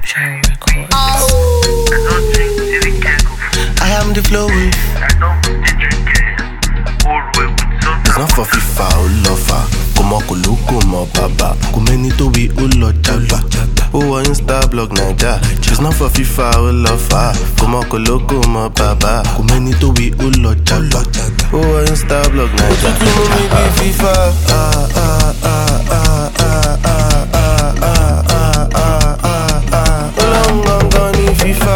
Cherry Records. I am the flow. It's not for FIFA or lover. Come on, come on, baba. Come to we ulo jagba. Oh, Insta blog Naija. It's not for FIFA or lover. Come on, come on, baba. Come to we ulo jagba. Oh, Insta blog Naija. FIFA. FIFA.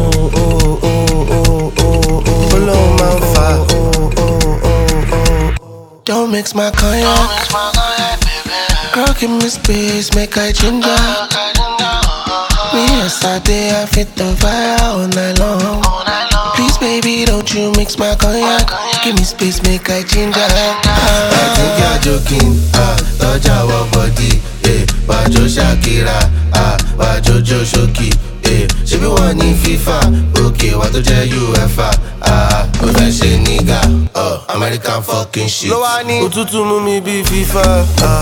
Don't mix my cognac. Girl, give me space, make I ginger. Me yesterday, I fit on fire all night long. Please, baby, don't you mix my cognac. Give me space, make I ginger. I think you're joking. Touch our body. Wajo Shakira. Wajo Joshoki. She be one in FIFA. Okay, what to tell you, UEFA? Profession nigga. American fucking shit. Ututu mumi be FIFA.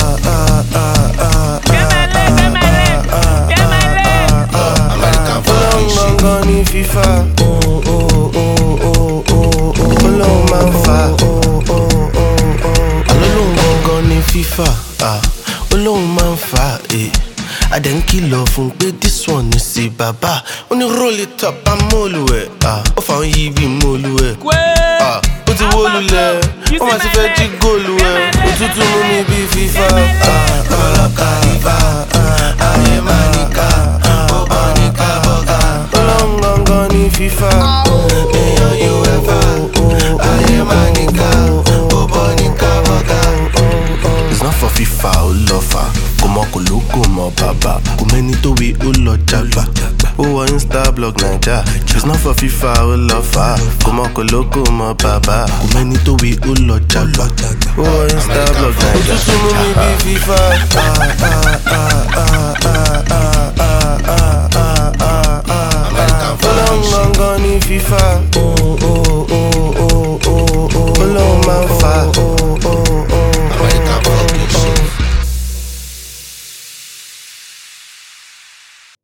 American fucking shit. Gone FIFA. Follow man fa. Alone gone FIFA. Follow man fa. I then kill off and pay this one, you see, baba. When you roll it up, I'm molue. Off on ye be molue. Put the wolule. I'm a fetchy golue. Ututu mumi be FIFA. Aye manika. Bobanika boga. Long gone FIFA. UEFA. Aye manika. Bobanika boga. It's not for FIFA or lover. Come baba. Kumeni to we ulo jagba. Oh, Insta blog Naija. It's not for FIFA or lover. Come baba. Kumeni to we ulo jagba. Oh, Insta blog Naija.